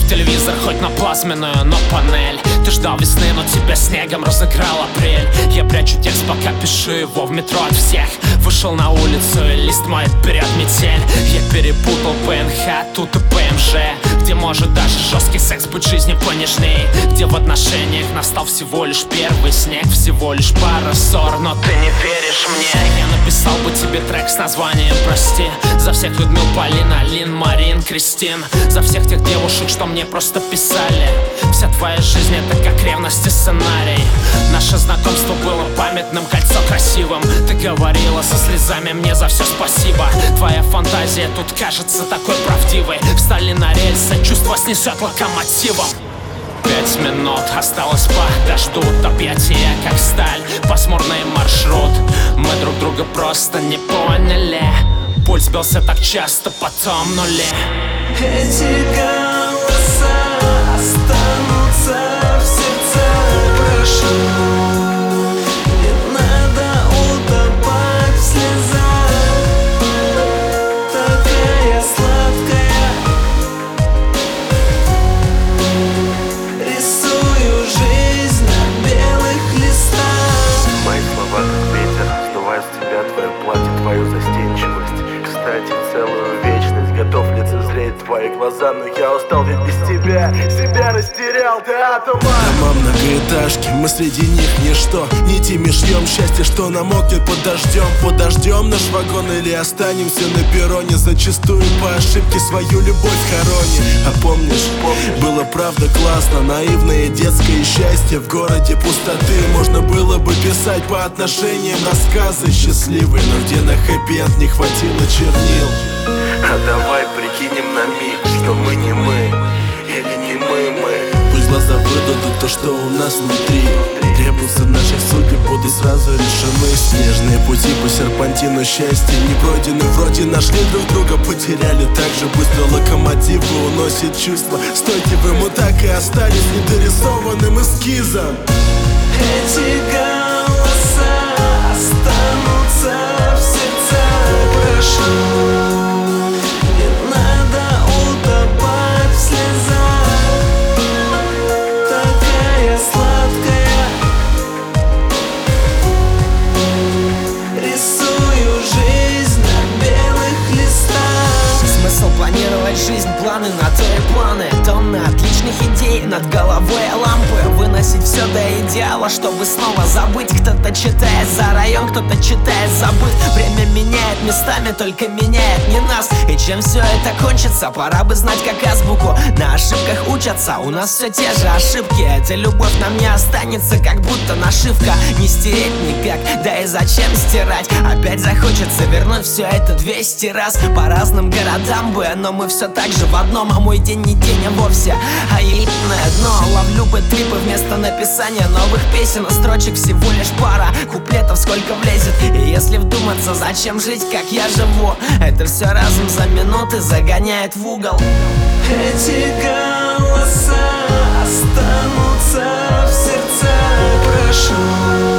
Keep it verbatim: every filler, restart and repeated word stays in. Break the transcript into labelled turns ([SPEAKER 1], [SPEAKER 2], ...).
[SPEAKER 1] в телевизор, хоть на плазменную, но панель. Ты ждал весны, но тебя снегом разыграл апрель. Я прячу текст, пока пишу его в метро от всех. Вышел на улицу, и лист мой берет метель. Я перепутал ПНХ, тут и ПМЖ, где может даже жесткий секс быть жизнью понежней, где в отношениях настал всего лишь первый снег, всего лишь пара ссор, но ты не веришь мне. Я написал бы тебе трек с названием «Прости» за всех Людмил, Полина, Лин, Марин, Кристин, за всех тех девушек, что мне просто писали. Вся твоя жизнь — это как ревность и сценарий. Наше знакомство было памятным, кольцо красивым. Ты говорила со слезами мне за все спасибо. Твоя фантазия тут кажется такой правдивой. Встали на рельсы, чувство снесет локомотивом. Пять минут осталось, подождут объятия, как сталь, пасмурный маршрут. Мы друг друга просто не поняли. Пульс бился так часто, потом нули.
[SPEAKER 2] Эти голоса останутся в сердцах. Прошу, не надо утопать в слезах. Такая сладкая, рисую жизнь на белых листах.
[SPEAKER 3] Мои слова как ветер, сдувая с тебя твое платье, твою застенчивость. Кстати, целую вечность готов лицезреть твои глаза, но я устал, ведь без тебя себя растерял, ты атома.
[SPEAKER 4] Дома многоэтажки, мы среди них ничто. Нитями шьем счастье, что намокнет под дождем. Под дождем наш вагон или останемся на перроне. Зачастую по ошибке свою любовь хороним. А помнишь, было правда классно, наивное детское счастье. В городе пустоты можно было бы писать по отношениям рассказы счастливые, но где на хэппи-энд не хватило чернил.
[SPEAKER 3] А давай прикинем на миг, что мы не мы, или не мы мы.
[SPEAKER 4] Пусть глаза выдадут то, что у нас внутри. Требусы наших судеб будут сразу решены. Снежные пути по серпантину счастья не пройдены. Вроде нашли друг друга, потеряли так же быстро. Локомотивы уносит чувства. Стойте вы, мы так и остались недорисованным эскизом.
[SPEAKER 2] Эти голоса останутся в сердцах. Прошу, не надо утопать в слезах. Такая сладкая, рисую жизнь на белых листах.
[SPEAKER 5] Смысл планировать жизнь, планы на то и планы. Тонны отличных идей, над головой лампы. Выносить все до идеала, чтобы снова забыть. Кто-то читает за район, кто-то читает забыт. Время меняет местами, только меняет не нас. И чем все это кончится, пора бы знать как азбуку. На ошибках учатся, у нас все те же ошибки. Эта любовь нам не останется, как будто нашивка. Не стереть никак, да и зачем стирать? Опять захочется вернуть все это двести раз. По разным городам бы, но мы все так же в одном. А мой день не день, а вовсе, а ебаное дно. Ловлю бы трипы вместо написания новых песен. Строчек всего лишь пара, куплетов сколько влезет. И если вдуматься, зачем жить, как я живу? Это все разом за минуты загоняет в угол.
[SPEAKER 2] Эти голоса останутся в сердцах. Прошу,